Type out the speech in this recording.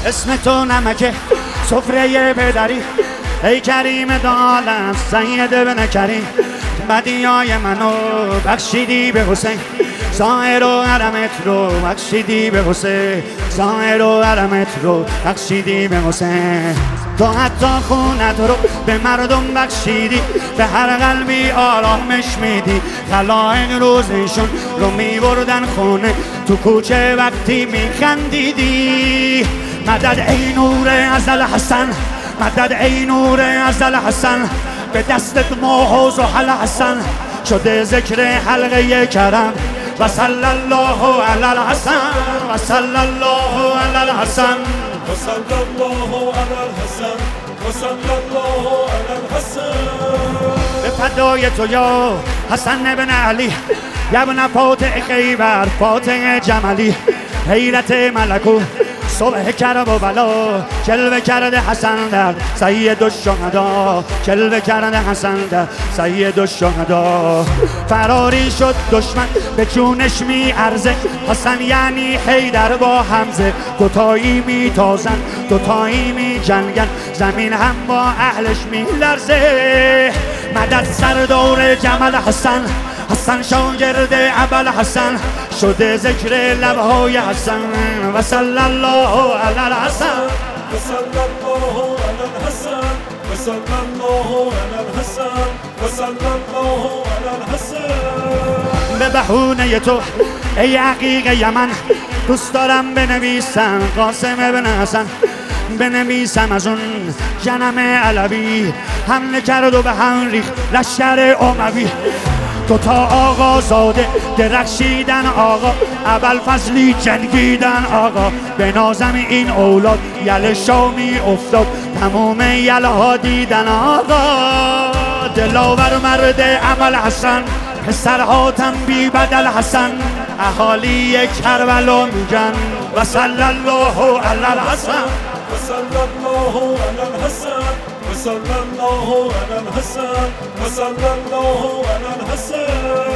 اسم تو نمکه سفره پدری، ای کریم دالت سید بن کریم. بدیای منو بخشیدی به حسین، ظاهر و حرمت رو بخشیدی به حسین، ظاهر و حرمت رو بخشیدی به حسین. تو حتی خونت رو به مردم بخشیدی، به هر قلبی آرامش میدی. خلائق روزشون رو میبردن خونه، تو کوچه وقتی میخندیدی. مدد ای نور ازل حسن، مدد ای نور ازل حسن، به دستت ماه و زحل حسن شده ذکر حلقه کرم. و صلی الله علی الحسن، و صلی الله علی الحسن، و صلی الله علی الحسن، و صلی الله علی الحسن. به فدای تو یا حسن بن علی، یا ابن فاتح خیبر فاتح جملی. حیرت ملکو صبح کرب و بلا، جلوه کرده حسن در سید الشهدا، جلوه کرده حسن در سید الشهدا. فراری شد دشمن به جونش می ارزه، حسن یعنی حیدر با حمزه. دوتایی می تازن دوتایی می جنگن، زمین هم با اهلش می لرزه. مدد سردار جمل حسن، حسن شاگرد ابل حسن شده ذکر لبهای حسن. و صلی الله علی الحسن، و صلی الله علی الحسن، و صلی الله علی الحسن، و صلی الله علی الحسن. به بهونه تو ای عقیق یمن، دوست دارم بنویسم قاسم ابن حسن، بنویسم از اون جنم علوی حمله کرد و به هم ریخت لشکر اموی. دوتا آقا زاده درخشیدن آقا، ابوالفضلی جنگیدن آقا. به نازم این اولاد یل شامی افتاد، تمام یله ها دیدن آقا. دلاور مرد عمل حسن، پسرها تنبی بدل حسن، اهالی کربلا میگن و صلی الله علی الحسن، و صلی الله علی الحسن، و صلی الله علی الحسن، و صلی الله علی الحسن.